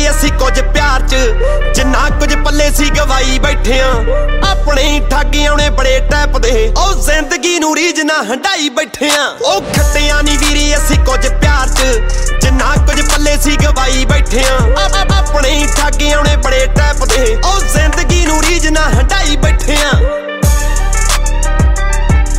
ਅਸੀਂ ਕੁਝ ਪਿਆਰ ਚ ਜਿੰਨਾ ਕੁਝ ਪੱਲੇ ਸੀ ਗਵਾਈ ਬੈਠੇ ਆਂ ਆਪਣੇ ਠੱਗ ਆਉਣੇ ਬੜੇ ਟੈਪ ਦੇ ਉਹ ਜ਼ਿੰਦਗੀ ਨੂੰ ਰੀਝ ਨਾ ਹੰਡਾਈ ਬੈਠੇ ਆਂ ਉਹ ਖੱਟਿਆਂ ਨੀ ਵੀਰੇ ਅਸੀਂ ਕੁਝ ਪਿਆਰ ਚ ਜਿੰਨਾ ਕੁਝ ਪੱਲੇ ਸੀ ਗਵਾਈ ਬੈਠੇ ਆਂ